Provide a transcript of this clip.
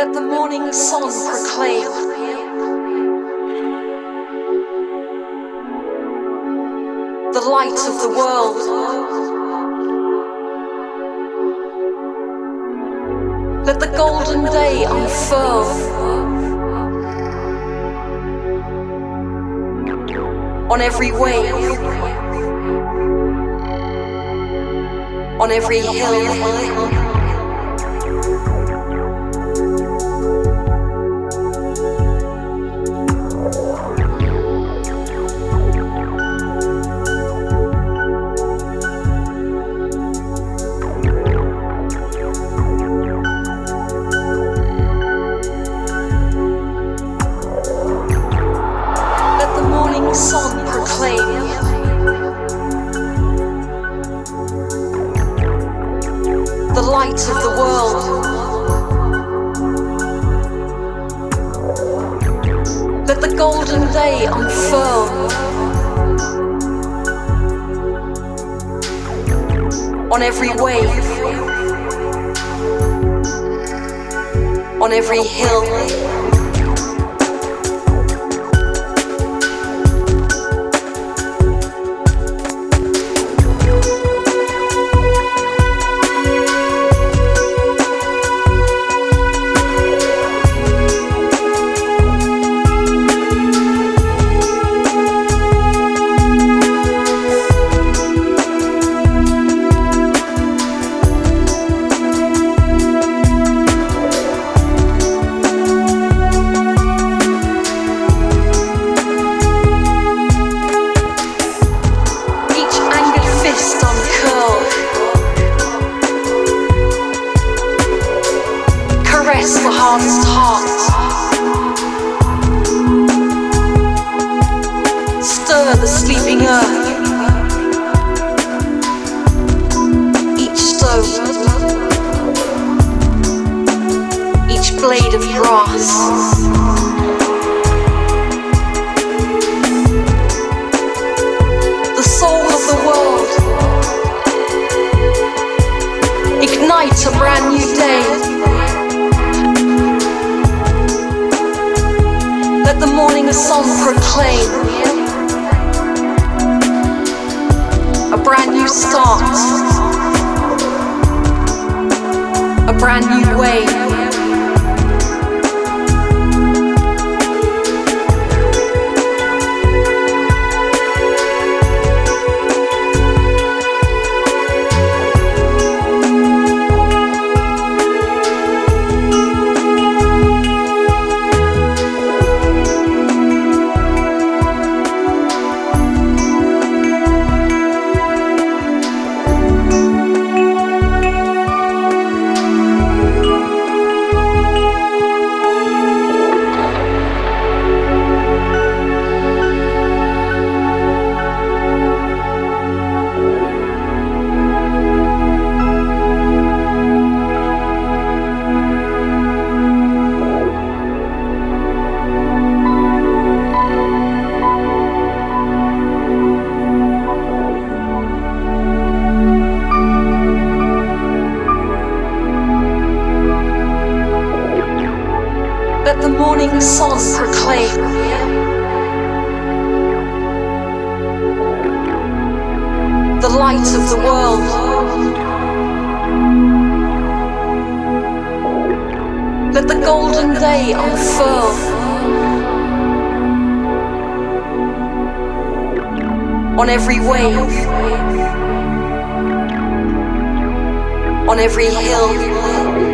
Let the morning sun proclaim the light of the world. Let the golden day unfurl on every wave, on every hill. Sun proclaim the light of the world. Let the golden day unfurl on every wave, on every hill. Caress the hardest heart. Stir the sleeping earth. Each stone, each blade of grass. The soul of the world. Ignite a brand new day. Let the morning sun proclaim a brand new start, a brand new way. Let the morning sun proclaim the light of the world. Let the golden day unfurl on every wave, on every hill.